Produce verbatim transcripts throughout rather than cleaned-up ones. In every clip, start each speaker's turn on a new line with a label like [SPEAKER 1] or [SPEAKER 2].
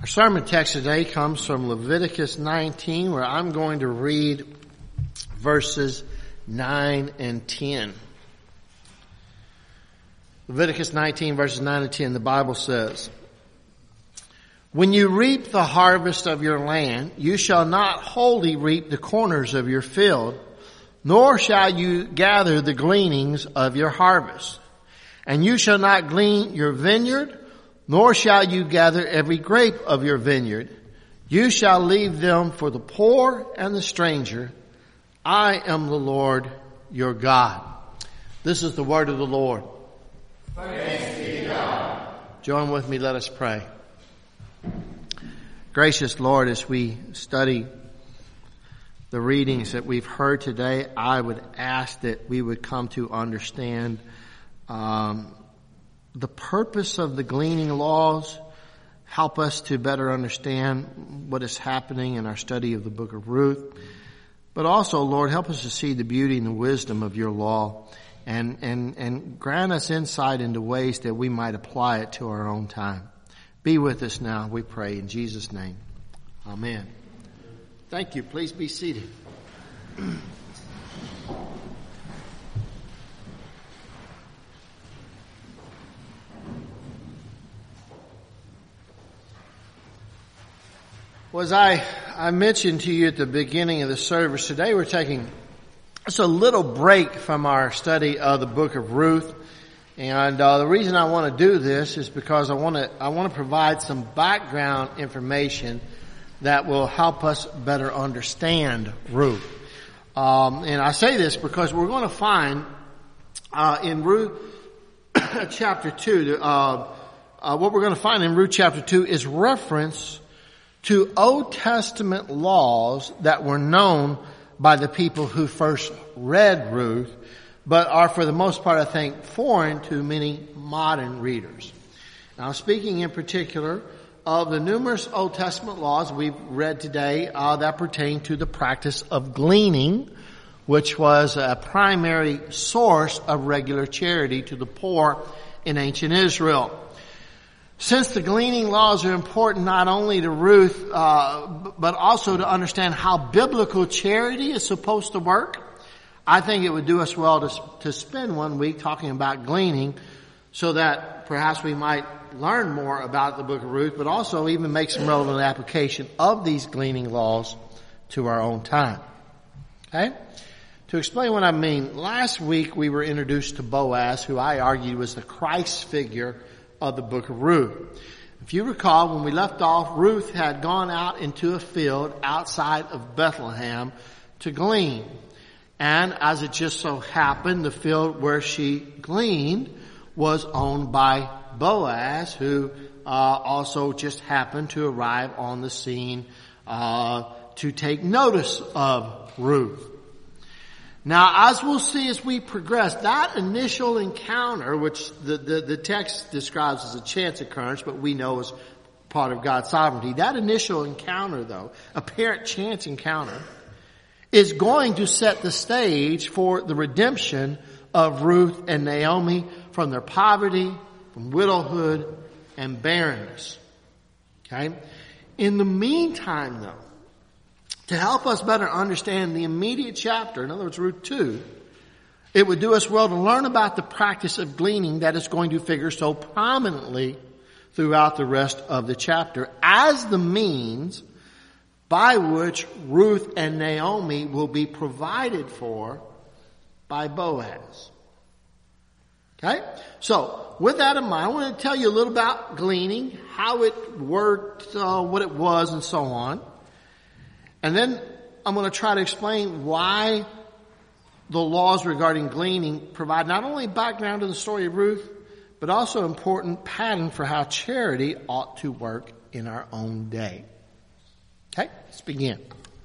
[SPEAKER 1] Our sermon text today comes from Leviticus nineteen, where I'm going to read verses nine and ten. Leviticus nineteen, verses nine and ten, the Bible says, "When you reap the harvest of your land, you shall not wholly reap the corners of your field, nor shall you gather the gleanings of your harvest. And you shall not glean your vineyard, nor shall you gather every grape of your vineyard. You shall leave them for the poor and the stranger. I am the Lord your God." This is the word of the Lord.
[SPEAKER 2] Thanks be to God.
[SPEAKER 1] Join with me, let us pray. Gracious Lord, as we study the readings that we've heard today, I would ask that we would come to understand um, the purpose of the gleaning laws. Help us to better understand what is happening in our study of the book of Ruth. But also, Lord, help us to see the beauty and the wisdom of your law, and, and, and grant us insight into ways that we might apply it to our own time. Be with us now, we pray, in Jesus' name. Amen. Thank you. Please be seated. Well, as I, I mentioned to you at the beginning of the service, today we're taking just a little break from our study of the book of Ruth. And uh, the reason I want to do this is because I want to I want to provide some background information that will help us better understand Ruth. Um, and I say this because we're going to find uh, in Ruth chapter two, uh, uh, what we're going to find in Ruth chapter two is reference to Old Testament laws that were known by the people who first read Ruth, but are for the most part, I think, foreign to many modern readers. Now, speaking in particular of the numerous Old Testament laws we've read today uh, that pertain to the practice of gleaning, which was a primary source of regular charity to the poor in ancient Israel. Since the gleaning laws are important not only to Ruth, uh, but also to understand how biblical charity is supposed to work, I think it would do us well to, to spend one week talking about gleaning so that perhaps we might learn more about the book of Ruth, but also even make some relevant application of these gleaning laws to our own time. Okay? To explain what I mean, last week we were introduced to Boaz, who I argued was the Christ figure of the book of Ruth. If you recall, when we left off, Ruth had gone out into a field outside of Bethlehem to glean. And as it just so happened, the field where she gleaned was owned by Boaz, who uh, also just happened to arrive on the scene uh, to take notice of Ruth. Now, as we'll see as we progress, that initial encounter, which the, the, the text describes as a chance occurrence, but we know is part of God's sovereignty, that initial encounter, though, apparent chance encounter, is going to set the stage for the redemption of Ruth and Naomi from their poverty, from widowhood, and barrenness. Okay? In the meantime, though, to help us better understand the immediate chapter, in other words, Ruth two, it would do us well to learn about the practice of gleaning that is going to figure so prominently throughout the rest of the chapter as the means by which Ruth and Naomi will be provided for by Boaz. Okay? So, with that in mind, I want to tell you a little about gleaning, how it worked, uh, what it was, and so on. And then I'm going to try to explain why the laws regarding gleaning provide not only background to the story of Ruth, but also an important pattern for how charity ought to work in our own day. Okay, let's begin.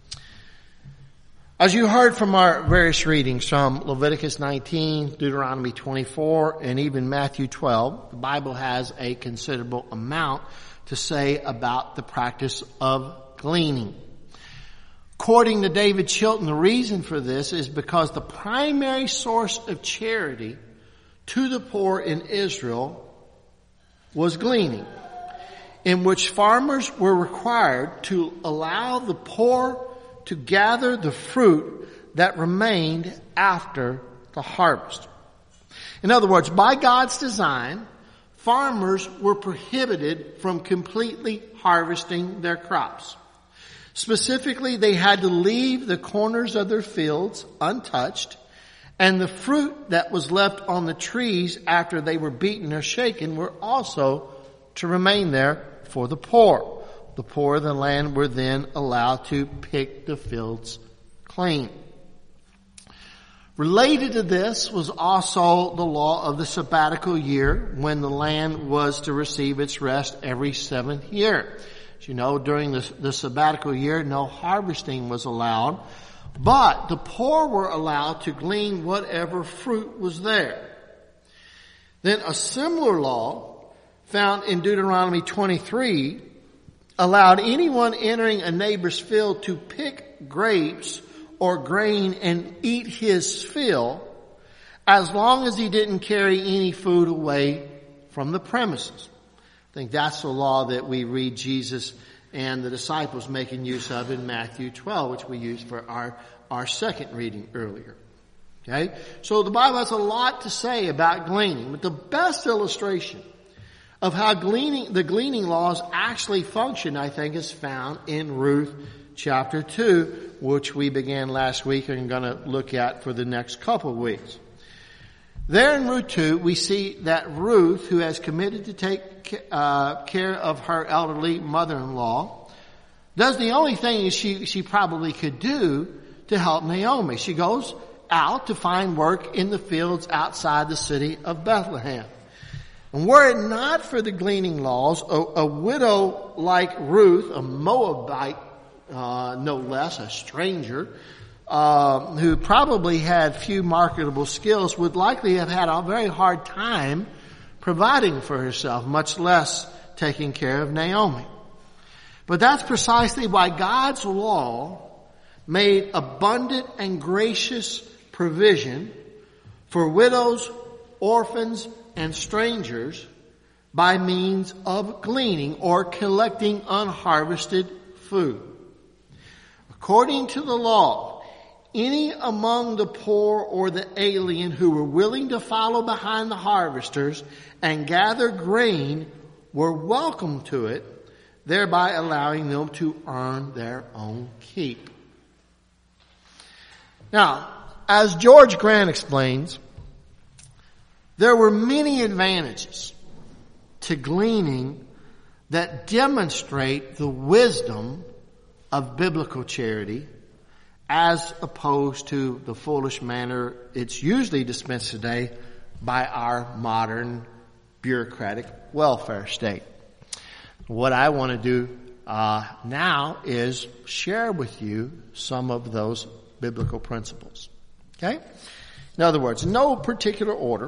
[SPEAKER 1] As you heard from our various readings from Leviticus nineteen, Deuteronomy twenty-four, and even Matthew twelve, the Bible has a considerable amount to say about the practice of gleaning. According to David Chilton, the reason for this is because the primary source of charity to the poor in Israel was gleaning. in which farmers were required to allow the poor to gather the fruit that remained after the harvest. In other words, by God's design, farmers were prohibited from completely harvesting their crops. Specifically, they had to leave the corners of their fields untouched, and the fruit that was left on the trees after they were beaten or shaken were also to remain there for the poor. The poor of the land were then allowed to pick the fields clean. Related to this was also the law of the sabbatical year, when the land was to receive its rest every seventh year. As you know, during the, the sabbatical year, no harvesting was allowed, but the poor were allowed to glean whatever fruit was there. Then a similar law found in Deuteronomy twenty-three allowed anyone entering a neighbor's field to pick grapes or grain and eat his fill, as long as he didn't carry any food away from the premises. I think that's the law that we read Jesus and the disciples making use of in Matthew twelve, which we used for our, our second reading earlier. Okay? So the Bible has a lot to say about gleaning, but the best illustration of how gleaning, the gleaning laws actually function, I think, is found in Ruth chapter two, which we began last week and are going to look at for the next couple of weeks. There in Ruth two, we see that Ruth, who has committed to take uh, care of her elderly mother-in-law, does the only thing she, she probably could do to help Naomi. She goes out to find work in the fields outside the city of Bethlehem. And were it not for the gleaning laws, a, a widow like Ruth, a Moabite, uh, no less, a stranger, uh, who probably had few marketable skills, would likely have had a very hard time providing for herself, much less taking care of Naomi. But that's precisely why God's law made abundant and gracious provision for widows, orphans, and strangers by means of gleaning or collecting unharvested food. According to the law, any among the poor or the alien who were willing to follow behind the harvesters and gather grain were welcome to it, thereby allowing them to earn their own keep. Now, as George Grant explains, there were many advantages to gleaning that demonstrate the wisdom of biblical charity as opposed to the foolish manner it's usually dispensed today by our modern bureaucratic welfare state. What I want to do uh, now is share with you some of those biblical principles. Okay? In other words, no particular order.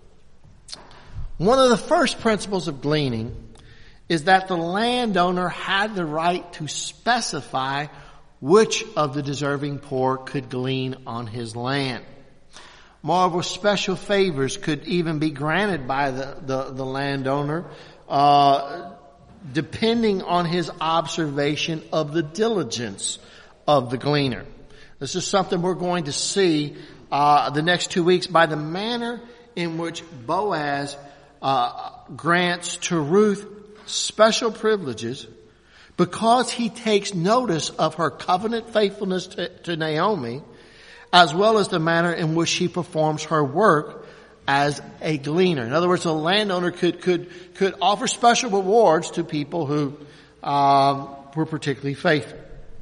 [SPEAKER 1] One of the first principles of gleaning is that the landowner had the right to specify which of the deserving poor could glean on his land. Moreover, special favors could even be granted by the, the, the landowner, uh, depending on his observation of the diligence of the gleaner. This is something we're going to see uh, the next two weeks by the manner in which Boaz uh, grants to Ruth special privileges because he takes notice of her covenant faithfulness to, to Naomi, as well as the manner in which she performs her work as a gleaner. In other words, a landowner could could could offer special rewards to people who um, were particularly faithful.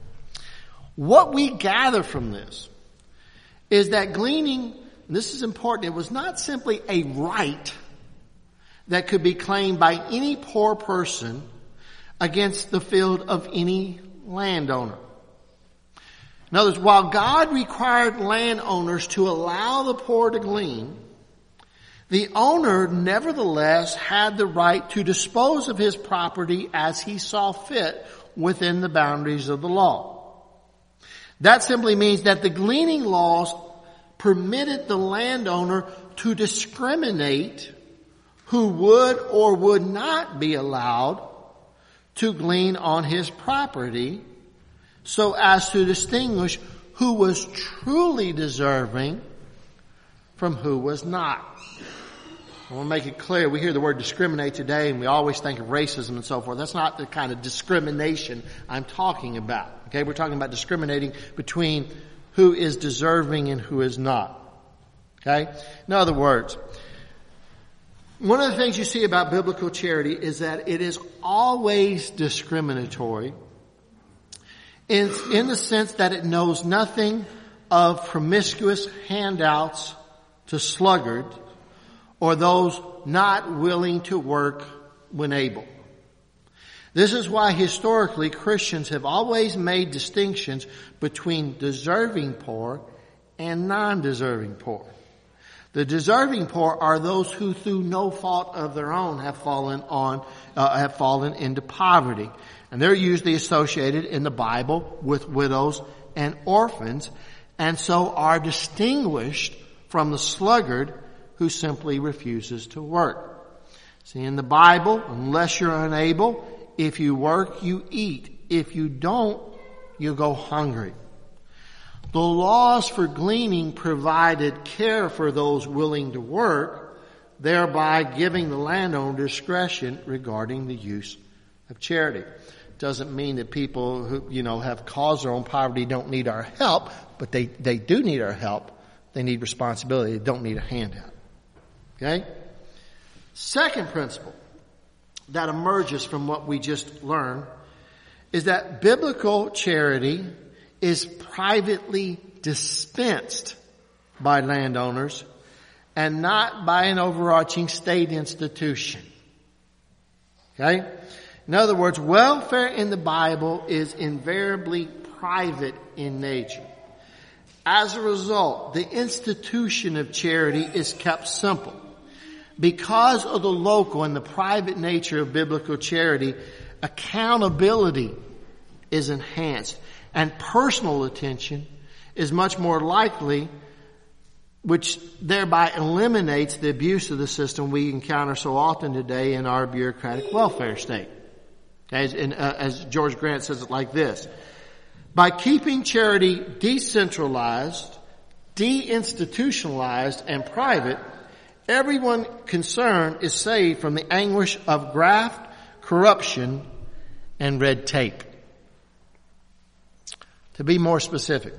[SPEAKER 1] What we gather from this is that gleaning, and this is important, it was not simply a right that could be claimed by any poor person against the field of any landowner. In other words, while God required landowners to allow the poor to glean, the owner nevertheless had the right to dispose of his property as he saw fit within the boundaries of the law. That simply means that the gleaning laws permitted the landowner to discriminate who would or would not be allowed to glean on his property so as to distinguish who was truly deserving from who was not. I want to make it clear, we hear the word discriminate today and we always think of racism and so forth. That's not the kind of discrimination I'm talking about. Okay, we're talking about discriminating between who is deserving and who is not. Okay? In other words, one of the things you see about biblical charity is that it is always discriminatory in, in the sense that it knows nothing of promiscuous handouts to sluggards or those not willing to work when able. This is why historically Christians have always made distinctions between deserving poor and non-deserving poor. The deserving poor are those who through no fault of their own have fallen on, uh, have fallen into poverty. And they're usually associated in the Bible with widows and orphans, and so are distinguished from the sluggard who simply refuses to work. See, in the Bible, unless you're unable, if you work, you eat. If you don't, you go hungry. The laws for gleaning provided care for those willing to work, thereby giving the landowner discretion regarding the use of charity. Doesn't mean that people who, you know, have caused their own poverty don't need our help, but they, they do need our help. They need responsibility. They don't need a handout. Okay? Second principle that emerges from what we just learned is that biblical charity is privately dispensed by landowners and not by an overarching state institution. Okay? In other words, welfare in the Bible is invariably private in nature. As a result, the institution of charity is kept simple. Because of the local and the private nature of biblical charity, accountability is enhanced and personal attention is much more likely, which thereby eliminates the abuse of the system we encounter so often today in our bureaucratic welfare state. As, in, uh, as George Grant says it like this: by keeping charity decentralized, deinstitutionalized, and private, everyone concerned is saved from the anguish of graft, corruption, and red tape. To be more specific,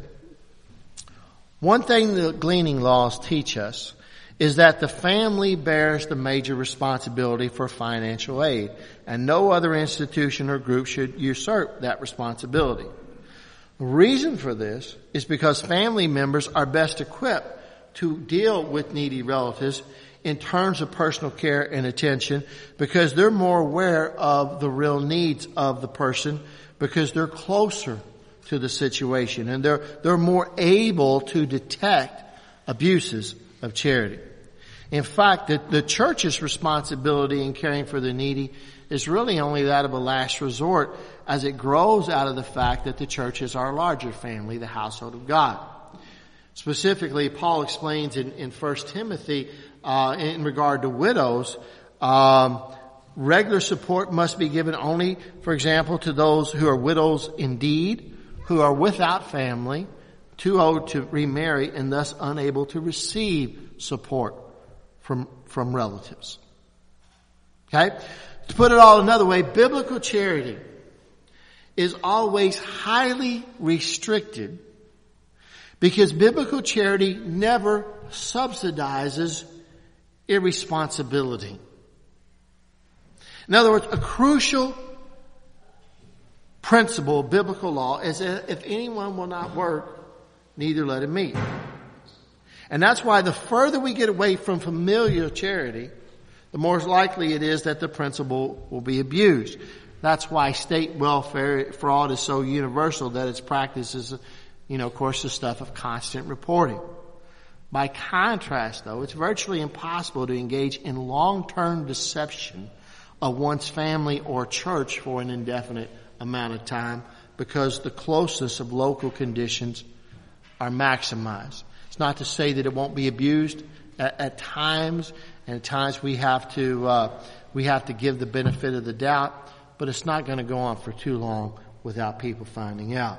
[SPEAKER 1] one thing the gleaning laws teach us is that the family bears the major responsibility for financial aid, and no other institution or group should usurp that responsibility. The reason for this is because family members are best equipped to deal with needy relatives in terms of personal care and attention because they're more aware of the real needs of the person because they're closer to the situation and they're, they're more able to detect abuses of charity. In fact, the, the church's responsibility in caring for the needy is really only that of a last resort as it grows out of the fact that the church is our larger family, the household of God. Specifically, Paul explains in, in First Timothy, uh, in regard to widows, um, regular support must be given only, for example, to those who are widows indeed, who are without family, too old to remarry, and thus unable to receive support from, from relatives. Okay? To put it all another way, biblical charity is always highly restricted because biblical charity never subsidizes irresponsibility. In other words, a crucial principle of biblical law is that if anyone will not work, neither let him eat. And that's why the further we get away from familial charity, the more likely it is that the principle will be abused. That's why state welfare fraud is so universal that its practice is, you know, of course, the stuff of constant reporting. By contrast, though, it's virtually impossible to engage in long-term deception of one's family or church for an indefinite amount of time because the closeness of local conditions are maximized. It's not to say that it won't be abused at, at times, and at times we have to uh, we have to give the benefit of the doubt. but it's not going to go on for too long without people finding out.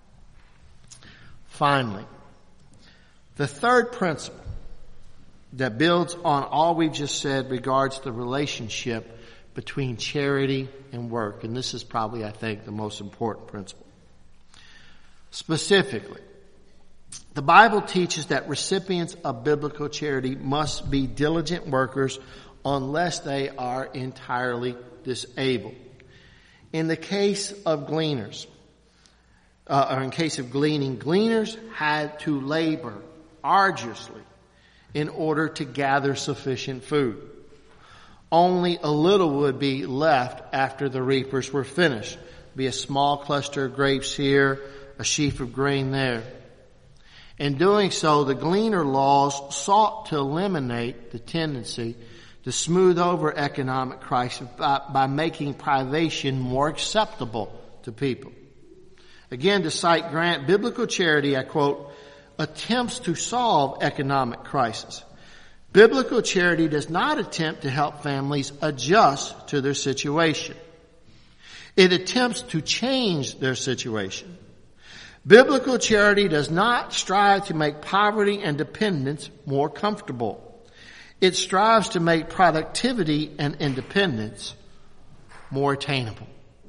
[SPEAKER 1] Finally, the third principle that builds on all we've just said regards the relationship between charity and work. And this is probably, I think, the most important principle. Specifically, the Bible teaches that recipients of biblical charity must be diligent workers unless they are entirely disabled. In the case of gleaners, uh, or in case of gleaning, gleaners had to labor arduously in order to gather sufficient food. Only a little would be left after the reapers were finished. Be a small cluster of grapes here, a sheaf of grain there. In doing so, the gleaner laws sought to eliminate the tendency to smooth over economic crisis by, by making privation more acceptable to people. Again, to cite Grant, biblical charity, I quote, attempts to solve economic crisis. Biblical charity does not attempt to help families adjust to their situation. It attempts to change their situation. Biblical charity does not strive to make poverty and dependence more comfortable. It strives to make productivity and independence more attainable.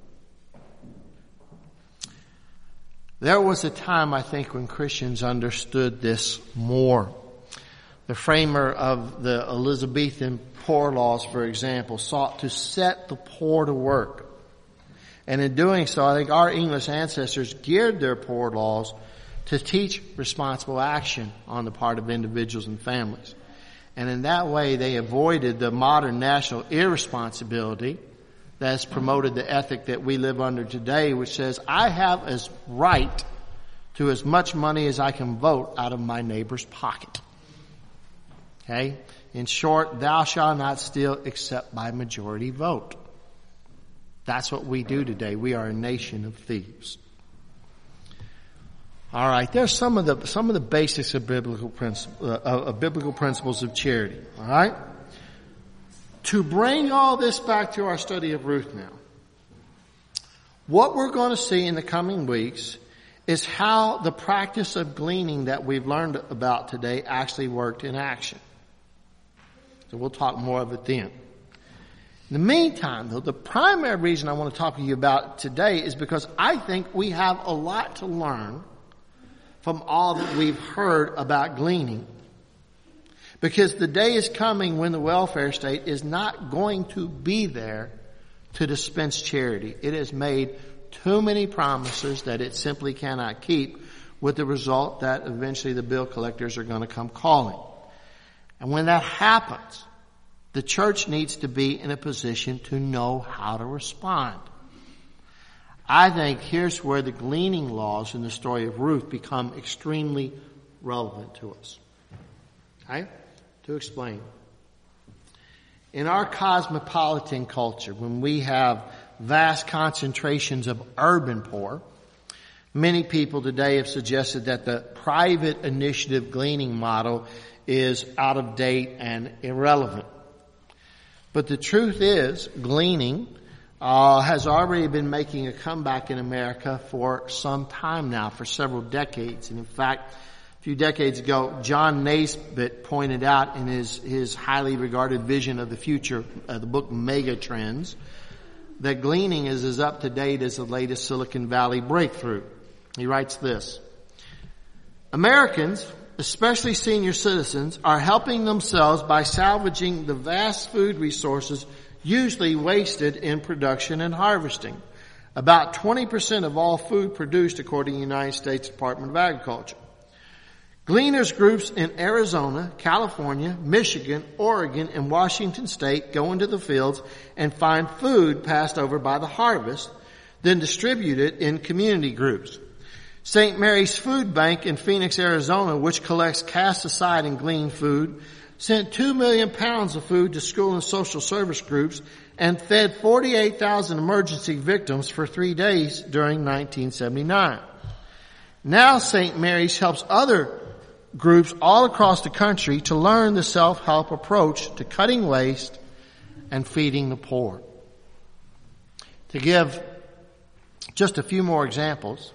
[SPEAKER 1] There was a time, I think, when Christians understood this more. The framer of the Elizabethan Poor Laws, for example, sought to set the poor to work. And in doing so, I think our English ancestors geared their poor laws to teach responsible action on the part of individuals and families. And in that way, they avoided the modern national irresponsibility that has promoted the ethic that we live under today, which says, I have as right to as much money as I can vote out of my neighbor's pocket. Okay? In short, thou shalt not steal except by majority vote. That's what we do today. We are a nation of thieves. All right, there's some of the some of the basics of biblical principles uh, of biblical principles of charity. All right, to bring all this back to our study of Ruth now, what we're going to see in the coming weeks is how the practice of gleaning that we've learned about today actually worked in action. So we'll talk more of it then. In the meantime, though, the primary reason I want to talk to you about today is because I think we have a lot to learn from all that we've heard about gleaning. Because the day is coming when the welfare state is not going to be there to dispense charity. It has made too many promises that it simply cannot keep, with the result that eventually the bill collectors are going to come calling. And when that happens, the church needs to be in a position to know how to respond. I think here's where the gleaning laws in the story of Ruth become extremely relevant to us. Okay? To explain. In our cosmopolitan culture, when we have vast concentrations of urban poor, many people today have suggested that the private initiative gleaning model is out of date and irrelevant. But the truth is, gleaning uh, has already been making a comeback in America for some time now, for several decades. And in fact, a few decades ago, John Naisbitt pointed out in his, his highly regarded vision of the future, uh, the book Mega Trends, that gleaning is as up to date as the latest Silicon Valley breakthrough. He writes this: Americans, especially senior citizens, are helping themselves by salvaging the vast food resources usually wasted in production and harvesting. About twenty percent of all food produced, according to the United States Department of Agriculture. Gleaners groups in Arizona, California, Michigan, Oregon, and Washington State go into the fields and find food passed over by the harvest, then distribute it in community groups. Saint Mary's Food Bank in Phoenix, Arizona, which collects cast aside and gleaned food, sent two million pounds of food to school and social service groups and fed forty-eight thousand emergency victims for three days during nineteen seventy-nine. Now Saint Mary's helps other groups all across the country to learn the self-help approach to cutting waste and feeding the poor. To give just a few more examples,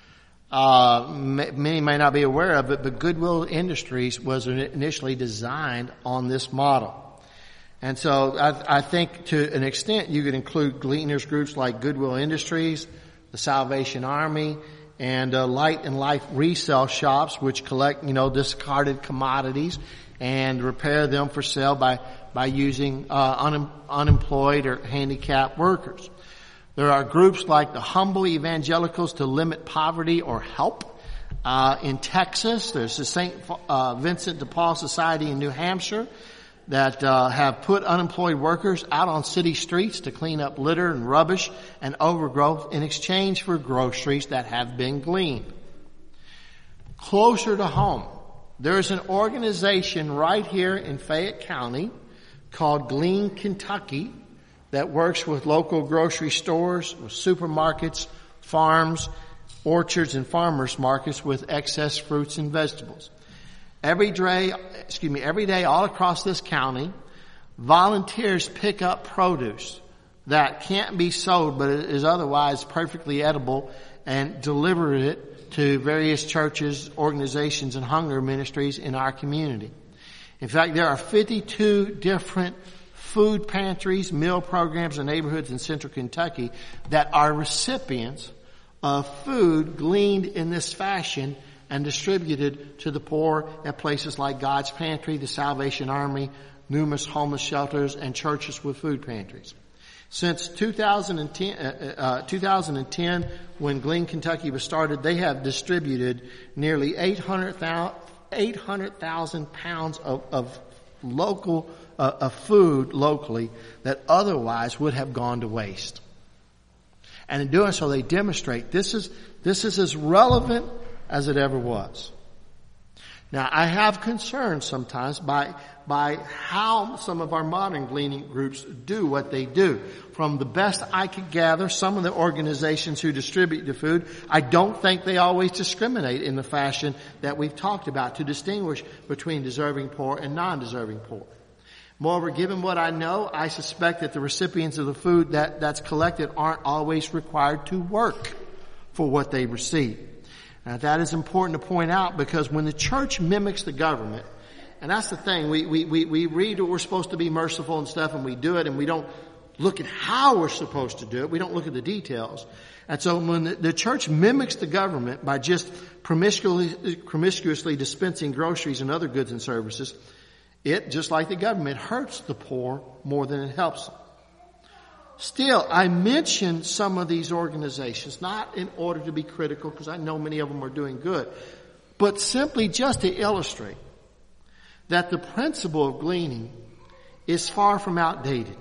[SPEAKER 1] uh, m- many may not be aware of it, but Goodwill Industries was initially designed on this model. And so I, I think to an extent you could include gleaners groups like Goodwill Industries, the Salvation Army, and uh, Light and Life resale shops, which collect, you know, discarded commodities and repair them for sale by by using uh, un, unemployed or handicapped workers. There are groups like the Humble Evangelicals to Limit Poverty or Help. Uh, in Texas, there's the Saint Uh, Vincent de Paul Society in New Hampshire that uh, have put unemployed workers out on city streets to clean up litter and rubbish and overgrowth in exchange for groceries that have been gleaned. Closer to home, there's an organization right here in Fayette County called Glean Kentucky that works with local grocery stores, with supermarkets, farms, orchards, and farmers markets with excess fruits and vegetables. Every day, excuse me, every day all across this county, volunteers pick up produce that can't be sold but is otherwise perfectly edible and deliver it to various churches, organizations, and hunger ministries in our community. In fact, there are fifty-two different food pantries, meal programs, and neighborhoods in central Kentucky that are recipients of food gleaned in this fashion and distributed to the poor at places like God's Pantry, the Salvation Army, numerous homeless shelters, and churches with food pantries. Since two thousand ten, uh, uh, two thousand ten, when Glean Kentucky was started, they have distributed nearly eight hundred thousand pounds of, of local uh, of food locally that otherwise would have gone to waste. And in doing so, they demonstrate this is this is as relevant as it ever was. Now, I have concerns sometimes by by how some of our modern gleaning groups do what they do. From the best I could gather, some of the organizations who distribute the food, I don't think they always discriminate in the fashion that we've talked about to distinguish between deserving poor and non-deserving poor. Moreover, given what I know, I suspect that the recipients of the food that, that's collected aren't always required to work for what they receive. Now, that is important to point out because when the church mimics the government, and that's the thing, we, we, we, we read that we're supposed to be merciful and stuff, and we do it, and we don't look at how we're supposed to do it. We don't look at the details. And so when the, the church mimics the government by just promiscuously, promiscuously dispensing groceries and other goods and services, it, just like the government, hurts the poor more than it helps them. Still, I mention some of these organizations, not in order to be critical, because I know many of them are doing good, but simply just to illustrate that the principle of gleaning is far from outdated.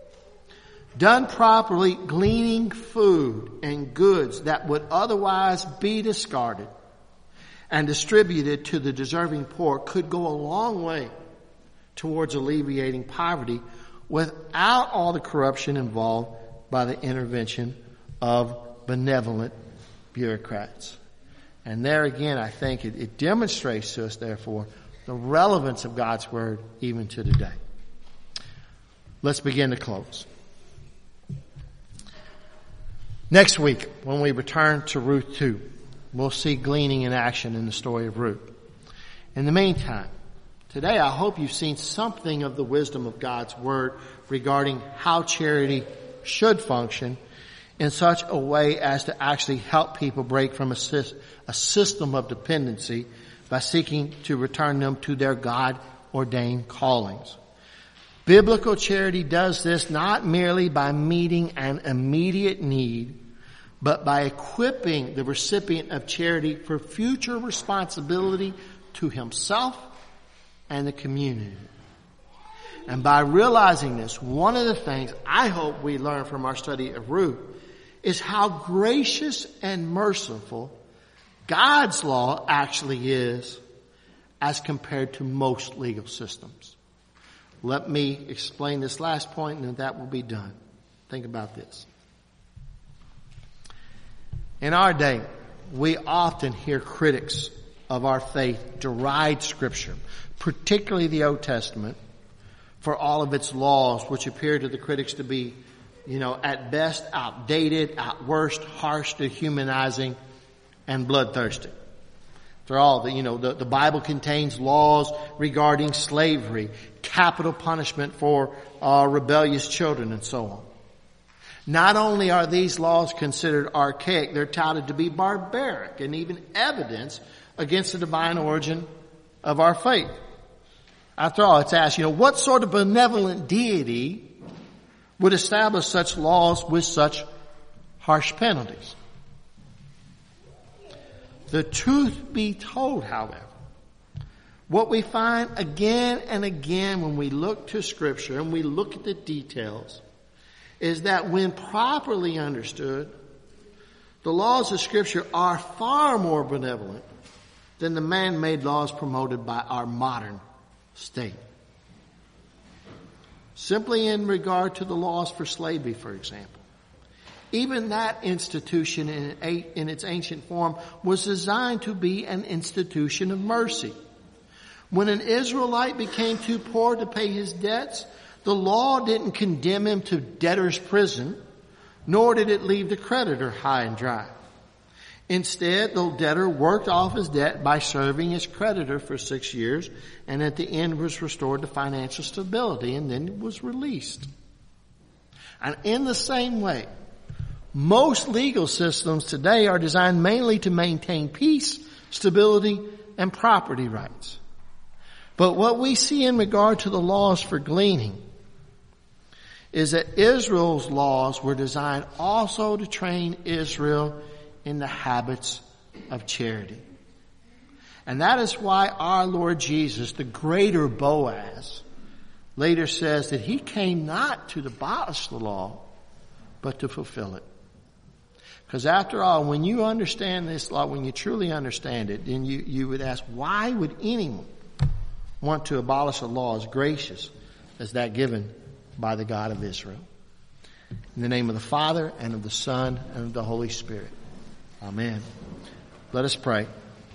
[SPEAKER 1] Done properly, gleaning food and goods that would otherwise be discarded and distributed to the deserving poor could go a long way towards alleviating poverty without all the corruption involved by the intervention of benevolent bureaucrats. And there again, I think it, it demonstrates to us, therefore, the relevance of God's Word even to today. Let's begin to close. Next week, when we return to Ruth two, we'll see gleaning in action in the story of Ruth. In the meantime, today I hope you've seen something of the wisdom of God's Word regarding how charity should function in such a way as to actually help people break from a, a system of dependency by seeking to return them to their God-ordained callings. Biblical charity does this not merely by meeting an immediate need, but by equipping the recipient of charity for future responsibility to himself and the community. And by realizing this, one of the things I hope we learn from our study of Ruth is how gracious and merciful God's law actually is as compared to most legal systems. Let me explain this last point and then that will be done. Think about this. In our day, we often hear critics of our faith deride Scripture, particularly the Old Testament, for all of its laws, which appear to the critics to be you know, at best outdated, at worst harsh, dehumanizing, and bloodthirsty. After all, the, you know, the, the Bible contains laws regarding slavery, capital punishment for uh, rebellious children, and so on. Not only are these laws considered archaic, they're touted to be barbaric and even evidence against the divine origin of our faith. After all, it's asked, you know, what sort of benevolent deity would establish such laws with such harsh penalties? The truth be told, however, what we find again and again when we look to Scripture and we look at the details is that when properly understood, the laws of Scripture are far more benevolent than the man-made laws promoted by our modern state. Simply in regard to the laws for slavery, for example. Even that institution in, in its ancient form was designed to be an institution of mercy. When an Israelite became too poor to pay his debts, the law didn't condemn him to debtor's prison, nor did it leave the creditor high and dry. Instead, the debtor worked off his debt by serving his creditor for six years, and at the end was restored to financial stability, and then was released. And in the same way, most legal systems today are designed mainly to maintain peace, stability, and property rights. But what we see in regard to the laws for gleaning is that Israel's laws were designed also to train Israel in the habits of charity. And that is why our Lord Jesus, the greater Boaz, later says that he came not to abolish the law, but to fulfill it. Because after all, when you understand this law, when you truly understand it, then you, you would ask, why would anyone want to abolish a law as gracious as that given by the God of Israel? In the name of the Father, and of the Son, and of the Holy Spirit. Amen. Let us pray.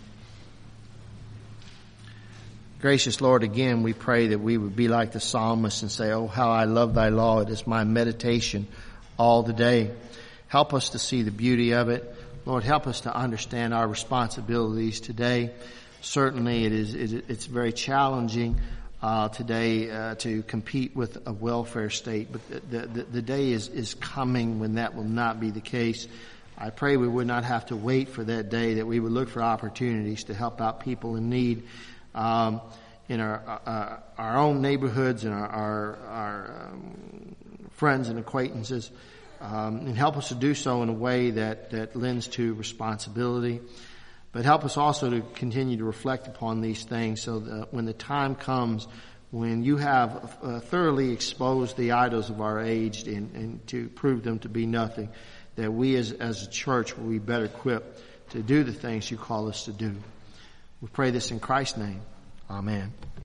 [SPEAKER 1] Gracious Lord, again we pray that we would be like the psalmist and say, oh, how I love thy law. It is my meditation all the day. Help us to see the beauty of it. Lord, help us to understand our responsibilities today. Certainly it is, it's very challenging uh, today uh, to compete with a welfare state, but the, the, the day is, is coming when that will not be the case. I pray we would not have to wait for that day, that we would look for opportunities to help out people in need um, in our uh, our own neighborhoods and our, our, our um, friends and acquaintances. Um, and help us to do so in a way that, that lends to responsibility. But help us also to continue to reflect upon these things so that when the time comes when you have uh, thoroughly exposed the idols of our age and, and to prove them to be nothing, that we as, as a church will be better equipped to do the things you call us to do. We pray this in Christ's name. Amen.